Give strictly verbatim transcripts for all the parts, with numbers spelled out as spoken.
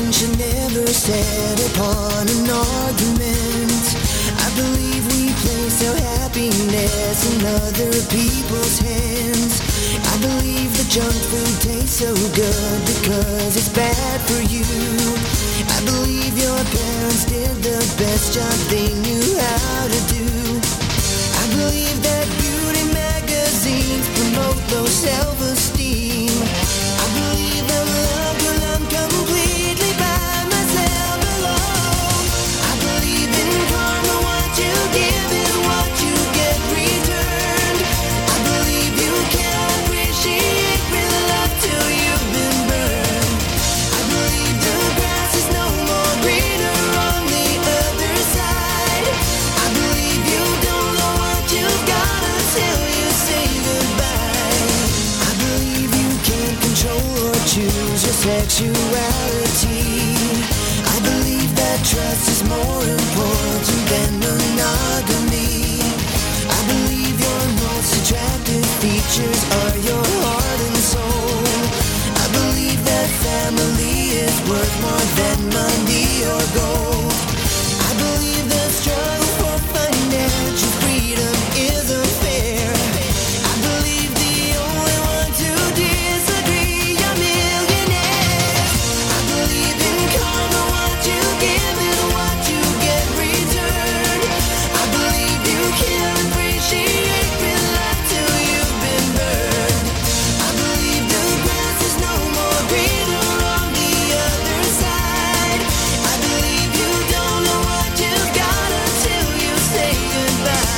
should never set upon an argument. I believe we place our happiness in other people's hands. I believe the junk food tastes so good because it's bad for you. I believe your parents did the best job they knew how to do. I believe that beauty magazines promote low self-esteem. I believe I'm loved when I'm completely by myself alone. I believe in karma, what you give is what you get returned. I believe you can't appreciate real love till you've been burned. I believe the grass is no more greener on the other side. I believe you don't know what you've got until you say goodbye. I believe you can't control or choose your sexuality. I believe that trust is more important than monogamy. I believe your most attractive features are your heart and soul. I believe that family is worth more than money or gold. I believe the struggle for financial freedom is unfair. I believe the only ones who disagree are millionaires. I believe in karma, what you give is what you get returned. I believe you can't appreciate real life till you've been burned. I believe the grass is no more greener on the other side. I believe you don't know what you've got until you say goodbye.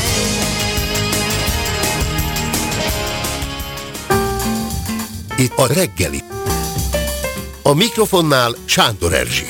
Itt a reggeli. A mikrofonnál Sándor Erzsi.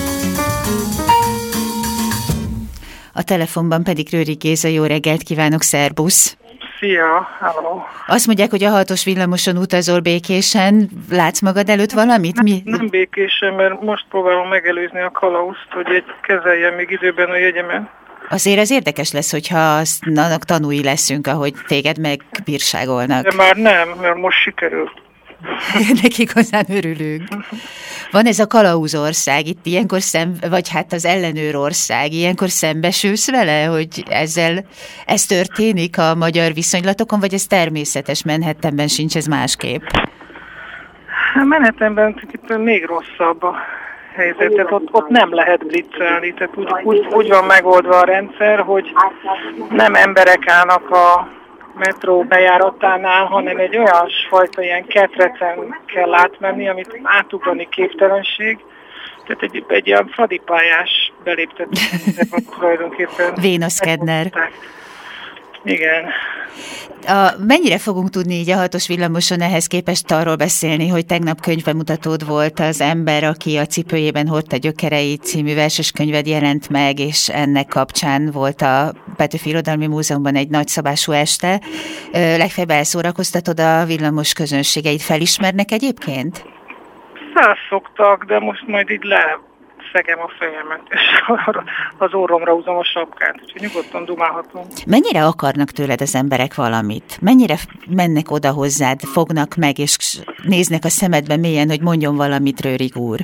A telefonban pedig Rőri Géza. Jó reggelt kívánok, szerbusz! Szia, hello. Azt mondják, hogy a hatos villamoson utazol békésen. Látsz magad előtt valamit? Mi? Nem, nem békésen, mert most próbálom megelőzni a kalauzt, hogy egy kezeljen még időben a jegyemen. Azért az érdekes lesz, hogyha azt, annak tanúi leszünk, ahogy téged megbírságolnak. De már nem, mert most sikerült. Ennek igazán örülünk. Van ez a kalauzország, itt ilyenkor szem, vagy hát az ellenőrország, ilyenkor szembesülsz vele, hogy ezzel ez történik a magyar viszonylatokon, vagy ez természetes, Manhattanben sincs ez másképp? Manhattanben még rosszabb a helyzet, tehát ott, ott nem lehet blitzelni, tehát úgy, úgy, úgy van megoldva a rendszer, hogy nem emberek állnak a metró bejáratánál, hanem egy olyan fajta ilyen ketrecen kell átmenni, amit átugrani képtelenség. Tehát egy, egy ilyen fadipályás beléptetés tulajdonképpen. Vénaszkedner. Igen. A, mennyire fogunk tudni így a hatos villamoson ehhez képest arról beszélni, hogy tegnap könyvbemutatód volt, Az ember, aki a cipőjében hordta gyökereit című verseskönyved jelent meg, és ennek kapcsán volt a Petőfi Irodalmi Múzeumban egy nagyszabású este. Legfeljebb elszórakoztatod a villamos közönségeit. Felismernek egyébként? Felszoktak, de most majd így le szegem a fejemet, és az orromra húzom a sapkát, úgyhogy nyugodtan dumálhatunk. Mennyire akarnak tőled az emberek valamit? Mennyire mennek oda hozzád, fognak meg, és néznek a szemedbe mélyen, hogy mondjon valamit, Rőrig úr?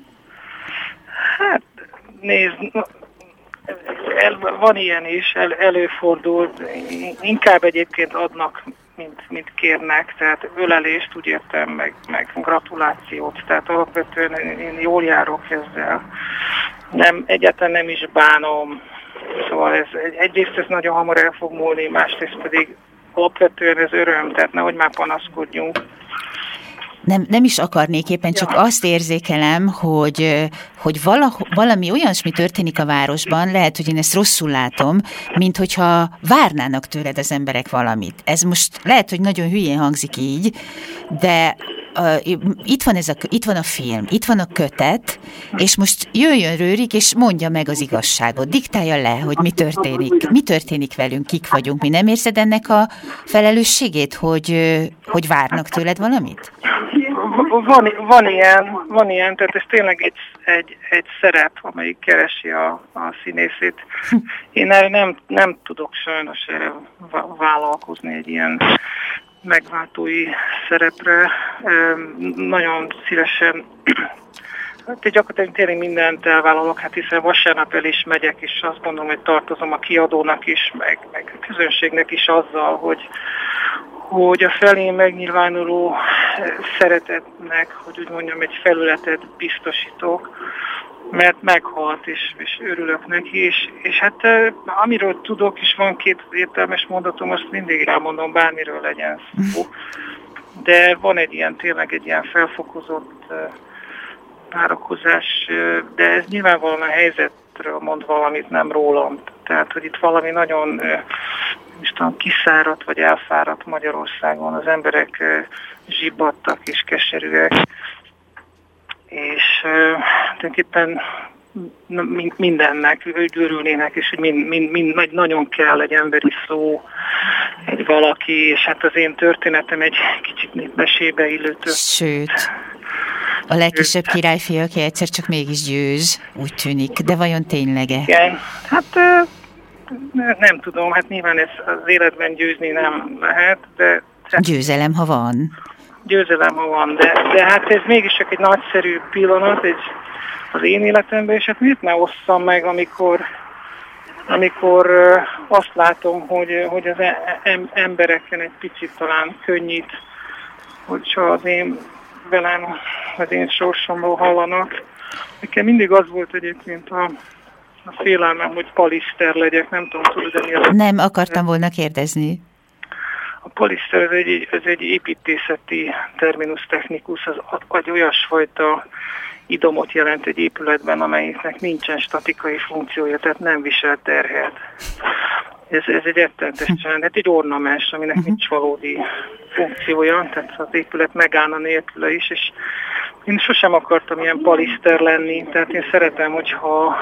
Hát, nézd, el, van ilyen is, el, előfordult, inkább egyébként adnak, mint, mint kérnek, tehát ölelést úgy értem, meg, meg gratulációt, tehát alapvetően én jól járok ezzel. Nem, egyáltalán nem is bánom, szóval ez, egyrészt ez nagyon hamar el fog múlni, másrészt pedig alapvetően ez öröm, tehát nehogy már panaszkodjunk. Nem, nem is akarnék éppen, csak azt érzékelem, hogy, hogy vala, valami olyasmi történik a városban, lehet, hogy én ezt rosszul látom, mint hogyha várnának tőled az emberek valamit. Ez most lehet, hogy nagyon hülyén hangzik így, de uh, itt van ez a, itt van a film, itt van a kötet, és most jöjjön Rőrig, és mondja meg az igazságot, diktálja le, hogy mi történik, mi történik velünk, kik vagyunk. Mi nem érzed ennek a felelősségét, hogy, hogy várnak tőled valamit? Van, van, ilyen, van ilyen, tehát ez tényleg egy, egy, egy szerep, amelyik keresi a, a színészét. Én erre nem, nem tudok sajnos erre vállalkozni egy ilyen megváltói szerepre. Nagyon szívesen Hát gyakorlatilag tényleg mindent elvállalok, hát hiszen vasárnap el is megyek, és azt gondolom, hogy tartozom a kiadónak is, meg, meg a közönségnek is azzal, hogy, hogy a felén megnyilvánuló szeretetnek, hogy úgy mondjam, egy felületet biztosítok, mert meghalt, és, és örülök neki, és, és hát amiről tudok, és van két értelmes mondatom, azt mindig elmondom, bármiről legyen szó, de van egy ilyen, tényleg egy ilyen felfokozott várakozás, de ez nyilvánvalóan a helyzetről mond valamit, nem rólam. Tehát, hogy itt valami nagyon most tudom, kiszáradt vagy elfáradt Magyarországon, az emberek zsibbadtak és keserűek, és tulajdonképpen mindennek örülnének, és hogy mind, mind, mind, nagyon kell egy emberi szó, egy valaki, és hát az én történetem egy kicsit mesébe illő történet. Sőt, a legkisebb királyfi, aki egyszer csak mégis győz, úgy tűnik, de vajon tényleg-e? Igen, hát nem tudom, hát nyilván ez az életben győzni nem lehet, de... Győzelem, ha van. Győzelem, ha van, de, de hát ez mégis csak egy nagyszerű pillanat egy, az én életemben, és hát miért ne osszam meg, amikor, amikor azt látom, hogy, hogy az embereken egy picit talán könnyít, hogyha az én velem, az én sorsomról hallanak. Nekem mindig az volt egyébként a, a félelmem, hogy paliszter legyek, nem tudom, tudod, de mi az... Nem, akartam volna kérdezni. A paliszter ez egy, ez egy építészeti terminus technikus, az egy olyasfajta idomot jelent egy épületben, amelyiknek nincsen statikai funkciója, tehát nem visel terhet. Ez, ez egy rettenetesen, hát egy ornamens, aminek uh-huh. nincs valódi funkciója, tehát az épület megállna nélküle is, és én sosem akartam ilyen paliszter lenni, tehát én szeretem, hogyha,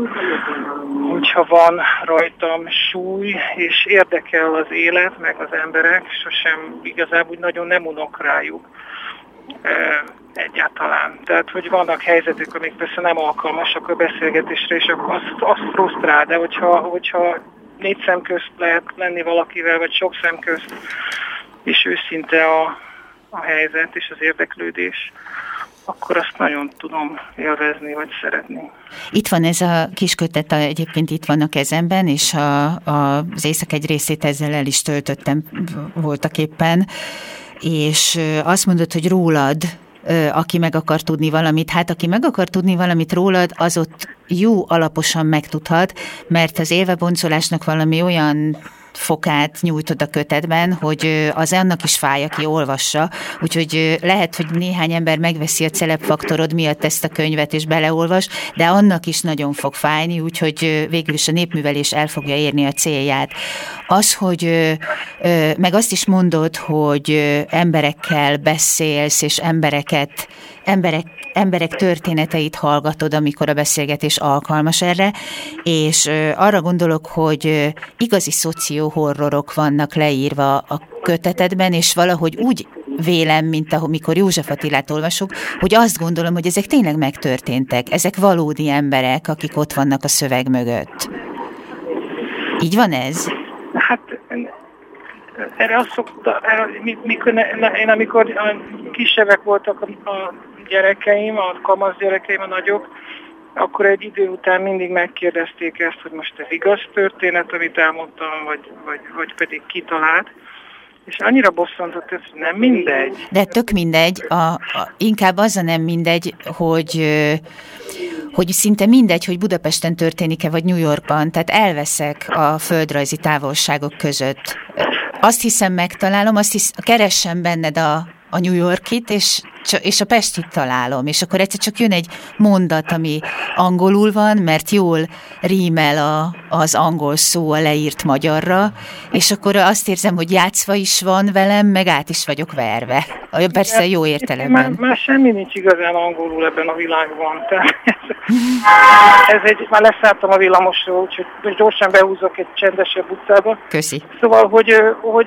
hogyha van rajtam súly, és érdekel az élet, meg az emberek, sosem igazából úgy nagyon nem unok rájuk e, egyáltalán. Tehát, hogy vannak helyzetek, amik persze nem alkalmasak a beszélgetésre, és akkor azt, azt frusztrál, de hogyha, hogyha négy szem közt lehet lenni valakivel, vagy sok szem közt, és őszinte a, a helyzet és az érdeklődés, akkor azt nagyon tudom élvezni, vagy szeretni. Itt van ez a kis kötet, egyébként itt van a kezemben, és a, a, az éjszak egy részét ezzel el is töltöttem voltak éppen, és azt mondod, hogy rólad, aki meg akar tudni valamit, hát aki meg akar tudni valamit rólad, az ott jó alaposan megtudhat, mert az élveboncolásnak valami olyan fokát nyújtod a kötetben, hogy az annak is fáj, aki olvassa, úgyhogy lehet, hogy néhány ember megveszi a celebfaktorod miatt ezt a könyvet és beleolvas, de annak is nagyon fog fájni, úgyhogy végül is a népművelés el fogja érni a célját. Az, hogy meg azt is mondod, hogy emberekkel beszélsz, és embereket, emberek, emberek történeteit hallgatod, amikor a beszélgetés alkalmas erre, és arra gondolok, hogy igazi szocióhorrorok vannak leírva a kötetedben, és valahogy úgy vélem, mint amikor József Attilát olvasok, hogy azt gondolom, hogy ezek tényleg megtörténtek. Ezek valódi emberek, akik ott vannak a szöveg mögött. Így van ez? Hát erre azt szokta, erre, mikor, ne, én amikor kisebbek voltak a, a gyerekeim, a kamasz gyerekeim, a nagyok, akkor egy idő után mindig megkérdezték ezt, hogy most ez igaz történet, amit elmondtam, vagy, vagy, vagy pedig kitalált. És annyira bosszantott ez, nem mindegy. De tök mindegy, a, a, inkább az a nem mindegy, hogy, hogy szinte mindegy, hogy Budapesten történik-e, vagy New Yorkban, tehát elveszek a földrajzi távolságok között. Azt hiszem megtalálom, azt hiszem, keressem benned a, a New Yorkit, és, és a Pestit találom, és akkor egyszer csak jön egy mondat, ami angolul van, mert jól rímel a, az angol szó a leírt magyarra, és akkor azt érzem, hogy játszva is van velem, meg át is vagyok verve. Persze jó értelemben. Már, már semmi nincs igazán angolul ebben a világban. Tehát ez egy, már leszálltam a villamosról, úgyhogy most gyorsan behúzok egy csendesebb utcába. Köszi. Szóval, hogy, hogy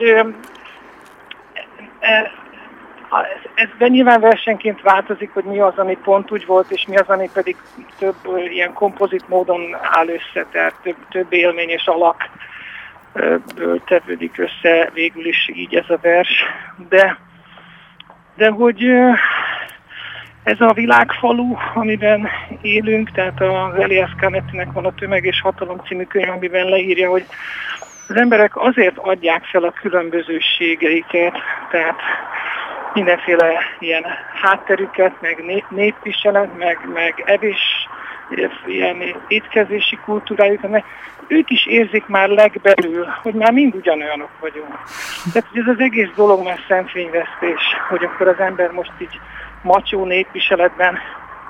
ez de nyilván versenként változik, hogy mi az, ami pont úgy volt, és mi az, ami pedig több ilyen kompozit módon áll össze, tehát több, több élmény és alakből tevődik össze végül is így ez a vers. De, de hogy ez a világfalu, amiben élünk, tehát az Elias Canettinek van a Tömeg és Hatalom című könyv, amiben leírja, hogy az emberek azért adják fel a különbözőségeiket, tehát mindenféle ilyen hátterüket, meg népviselet, meg, meg evés, ilyen étkezési kultúrájukat, meg ők is érzik már legbelül, hogy már mind ugyanolyanok vagyunk. Tehát ez az egész dolog már szemfényvesztés, hogy akkor az ember most így macsó népviseletben,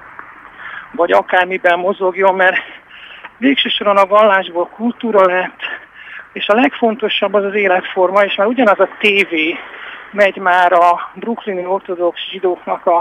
vagy akármiben mozogjon, mert végső soron a vallásból kultúra lett, és a legfontosabb az az életforma, és már ugyanaz a tévé megy már a brooklyni ortodox zsidóknak a,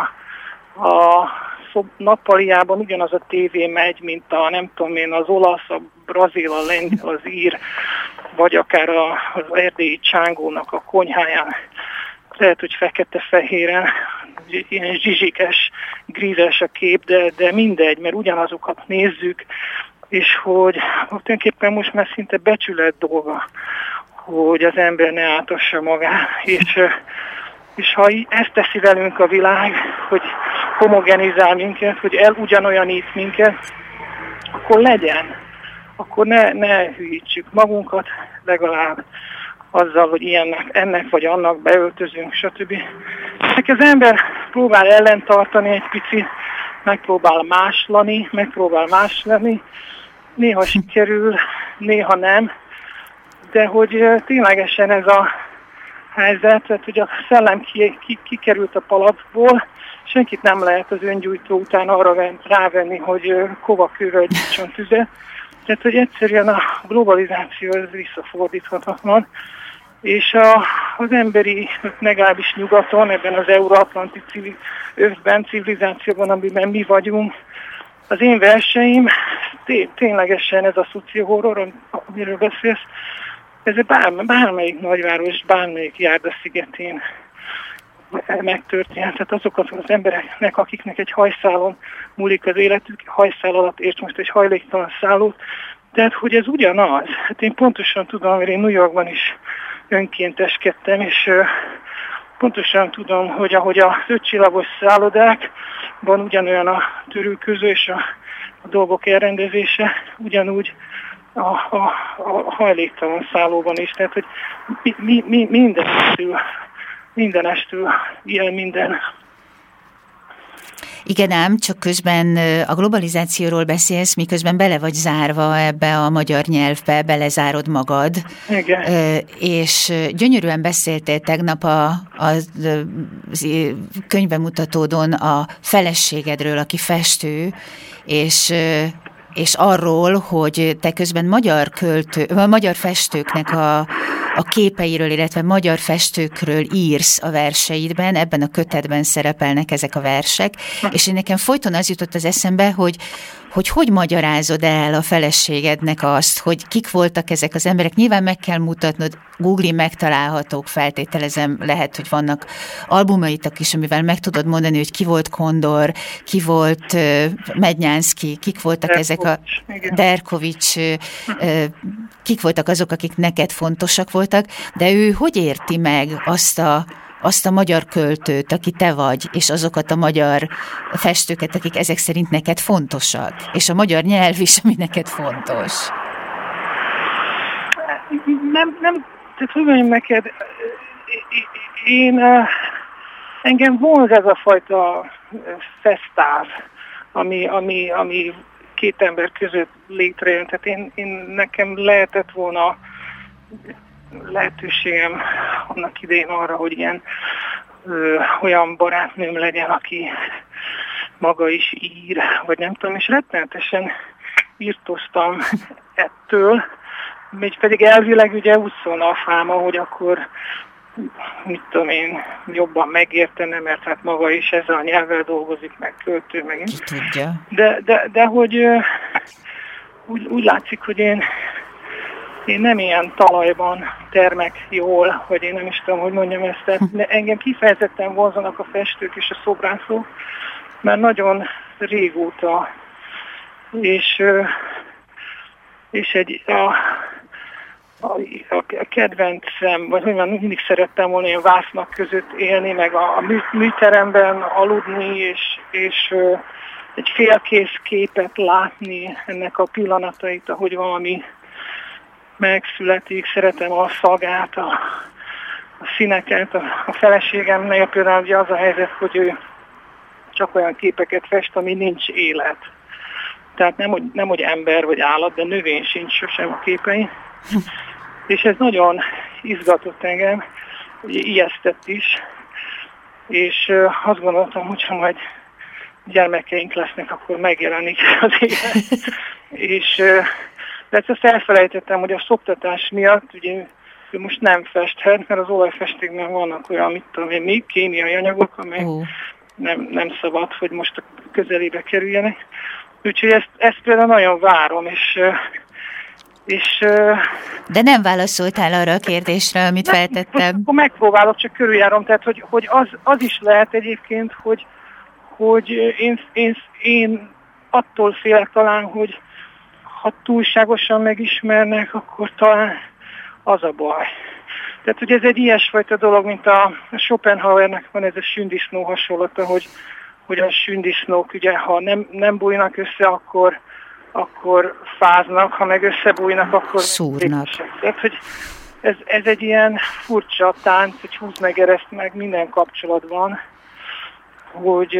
a nappaliában, ugyanaz a tévé megy, mint a nem tudom én, az olasz, a brazil, a lengyel, az ír, vagy akár a, az erdélyi csángónak a konyháján. Lehet, hogy fekete-fehéren, ilyen zsizsikes, grízes a kép, de, de mindegy, mert ugyanazokat nézzük, és hogy tulajdonképpen most már szinte becsület dolga, hogy az ember ne átassa magát, és, és ha ezt teszi velünk a világ, hogy homogenizál minket, hogy el ugyanolyanít minket, akkor legyen, akkor ne, ne hülyítsük magunkat legalább azzal, hogy ilyennek, ennek vagy annak beöltözünk, stb. Ennek az ember próbál ellentartani egy picit, megpróbál máslani, megpróbál más lenni, néha sikerül, néha nem, de hogy ténylegesen ez a helyzet, tehát, hogy a szellem ki, ki, kikerült a palackból, senkit nem lehet az öngyújtó után arra rávenni, hogy kovakővel gyújtson tüzet. Tehát, hogy egyszerűen a globalizáció ez visszafordíthatatlan, és a, az emberi, legalábbis nyugaton, ebben az euróatlanti civil, övben, civilizációban, amiben mi vagyunk, az én verseim, té- ténylegesen ez a szociohorror, amiről beszélsz, ez bár, bármelyik nagyváros, bármelyik járda szigetén megtörtént. Tehát azokat az embereknek, akiknek egy hajszálon múlik az életük, hajszál alatt és most egy hajléktalan szállót, tehát hogy ez ugyanaz. Hát én pontosan tudom, mert én New Yorkban is önkénteskedtem, és uh, pontosan tudom, hogy ahogy a ötcsillagos szállodákban ugyanolyan a törülköző és a, a dolgok elrendezése, ugyanúgy a, a, a hajléktalan szállóban is. Tehát, hogy mi, mi, mi, mindenestől, mindenestől ilyen minden. Igen ám, csak közben a globalizációról beszélsz, miközben bele vagy zárva ebbe a magyar nyelvbe, belezárod magad. Igen. És gyönyörűen beszéltél tegnap a, a, a könyvbemutatódon a feleségedről, aki festő, és... és arról, hogy te közben magyar költő, magyar festőknek a, a képeiről, illetve magyar festőkről írsz a verseidben, ebben a kötetben szerepelnek ezek a versek, és én nekem folyton az jutott az eszembe, hogy hogy hogy magyarázod el a feleségednek azt, hogy kik voltak ezek az emberek. Nyilván meg kell mutatnod, Google-in megtalálhatók, feltételezem, lehet, hogy vannak albumaitok is, amivel meg tudod mondani, hogy ki volt Kondor, ki volt uh, Mednyánszky, kik voltak Derkovics, ezek a igen. Derkovics, uh, uh, kik voltak azok, akik neked fontosak voltak, de ő hogy érti meg azt a azt a magyar költőt, aki te vagy, és azokat a magyar festőket, akik ezek szerint neked fontosak, és a magyar nyelv is, ami neked fontos. Nem, nem, tehát hogy mondjam neked, én, engem vonz ez a fajta fesztáv, ami, ami, ami két ember között létrejön. Tehát én, én nekem lehetett volna lehetőségem annak idején arra, hogy ilyen ö, olyan barátnőm legyen, aki maga is ír, vagy nem tudom, és rettenetesen írtoztam ettől, még pedig elvileg ugye úgy szólna a fáma, hogy akkor mit tudom én, jobban megértene, mert hát maga is ezzel a nyelvvel dolgozik, meg költő, meg ki tudja. De, de, de hogy ö, úgy, úgy látszik, hogy én Én nem ilyen talajban termek jól, hogy én nem is tudom, hogy mondjam ezt. Tehát engem kifejezetten vonzanak a festők és a szobrászok, mert nagyon régóta, és, és egy, a, a, a kedvencem, vagy hogy már mindig szerettem volna ilyen vásznak között élni, meg a, a mű, műteremben aludni, és, és ö, egy félkész képet látni, ennek a pillanatait, ahogy valami megszületik, szeretem a szagát, a, a színeket, a, a feleségemnél például ugye az a helyzet, hogy ő csak olyan képeket fest, ami nincs élet. Tehát nem hogy, nem, hogy ember vagy állat, de növény sincs sosem a képein. És ez nagyon izgatott engem, ugye ijesztett is, és uh, azt gondoltam, hogyha majd gyermekeink lesznek, akkor megjelenik az élet. és uh, de ezt elfelejtettem, hogy a szoptatás miatt, ugye ő, ő most nem festhet, mert az olajfestékben vannak olyan, mit tudom én, még kémiai anyagok, amely uh. nem, nem szabad, hogy most a közelébe kerüljenek. Úgyhogy ezt, ezt például nagyon várom, és... és de nem válaszoltál arra a kérdésre, amit nem, feltettem. Akkor megpróbálok, csak körüljárom, tehát hogy, hogy az, az is lehet egyébként, hogy, hogy én, én, én attól félek talán, hogy ha túlságosan megismernek, akkor talán az a baj. Tehát, hogy ez egy ilyesfajta dolog, mint a Schopenhauernek van ez a sündisznó hasonlata, hogy, hogy a sündisznók, ugye, ha nem, nem bújnak össze, akkor, akkor fáznak, ha meg összebújnak, akkor szúrnak. Tehát, hogy ez, ez egy ilyen furcsa tánc, hogy húz meg, ereszt meg minden kapcsolatban, hogy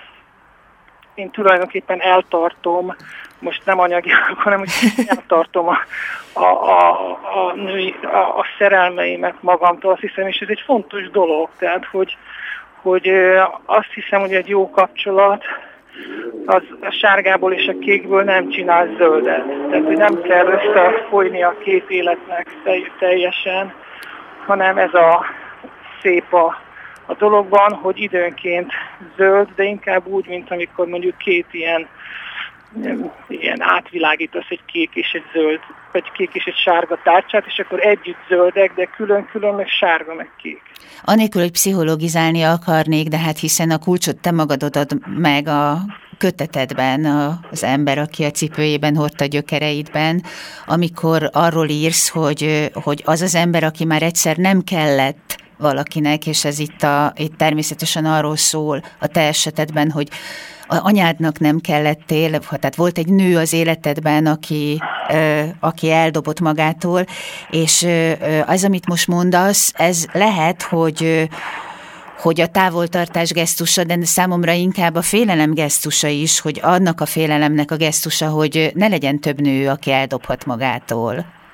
én tulajdonképpen eltartom, most nem anyagilag, hanem hogy eltartom a, a, a, a, női, a, a szerelmeimet magamtól, azt hiszem, és ez egy fontos dolog, tehát, hogy, hogy azt hiszem, hogy egy jó kapcsolat az a sárgából és a kékből nem csinál zöldet. Tehát, hogy nem kell összefolyni a két életnek teljesen, hanem ez a szép a, a dologban, hogy időnként zöld, de inkább úgy, mint amikor mondjuk két ilyen, ilyen átvilágítasz egy kék és egy zöld, vagy kék és egy sárga tárcsát, és akkor együtt zöldek, de külön-külön meg sárga, meg kék. Anélkül, hogy pszichologizálni akarnék, de hát hiszen a kulcsot te magad adod meg a kötetedben, az ember, aki a cipőjében hordta gyökereidben, amikor arról írsz, hogy, hogy az az ember, aki már egyszer nem kellett valakinek, és ez itt, a, itt természetesen arról szól a te esetedben, hogy a anyádnak nem kellettél, tehát volt egy nő az életedben, aki, ö, aki eldobott magától, és ö, az, amit most mondasz, ez lehet, hogy, hogy a távoltartás gesztusa, de számomra inkább a félelem gesztusa is, hogy annak a félelemnek a gesztusa, hogy ne legyen több nő, aki eldobhat magától.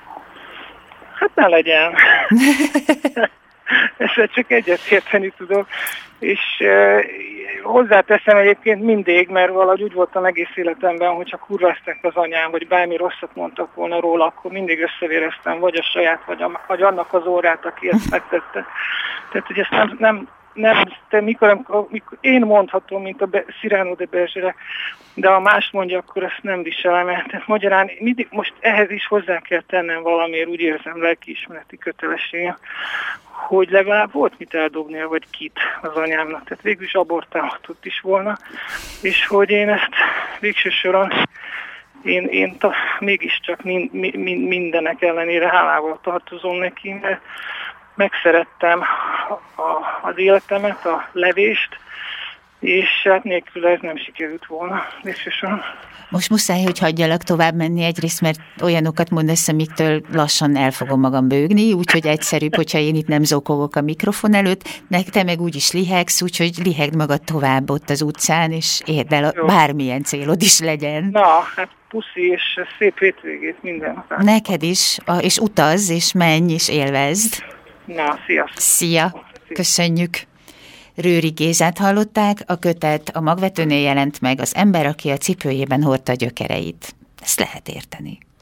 Hát ne legyen. Ezzel csak egyetérteni tudok. És uh, hozzáteszem egyébként mindig, mert valahogy úgy voltam egész életemben, hogyha kurváztak az anyám, vagy bármi rosszat mondtak volna róla, akkor mindig összevéreztem, vagy a saját, vagy, a, vagy annak az órát, aki ezt megtette. Tehát, hogy ezt nem, nem, nem te mikor, mikor én mondhatom, mint a Be, Cyrano de Bergerac, de ha más mondja, akkor ezt nem viselem el. Tehát magyarán mindig, most ehhez is hozzá kell tennem valamiért, úgy érzem, lelkiismereti kötelességem, hogy legalább volt mit eldobnia, vagy kit az anyámnak. Tehát végül is abortálhatott is volna, és hogy én ezt végső soron én, én ta, mégiscsak mind, mind, mindenek ellenére hálával tartozom neki, mert megszerettem a, az életemet, a levést, és hát nélkül ez nem sikerült volna végső soron. Most muszáj, hogy hagyjalak tovább menni egyrészt, mert olyanokat mondasz, amiktől lassan el fogom magam bőgni, úgyhogy egyszerűbb, hogyha én itt nem zokogok a mikrofon előtt, te meg úgyis lihegsz, úgyhogy lihegd magad tovább ott az utcán, és érd el, bármilyen célod is legyen. Na, hát puszi, és szép hétvégét minden. Neked is, és utazz, és menj, és élvezd. Na, sziasztok. Szia, köszönjük. Rőri Gézát hallották, a kötet a Magvetőnél jelent meg, Az ember, aki a cipőjében hordta a gyökereit. Ezt lehet érteni.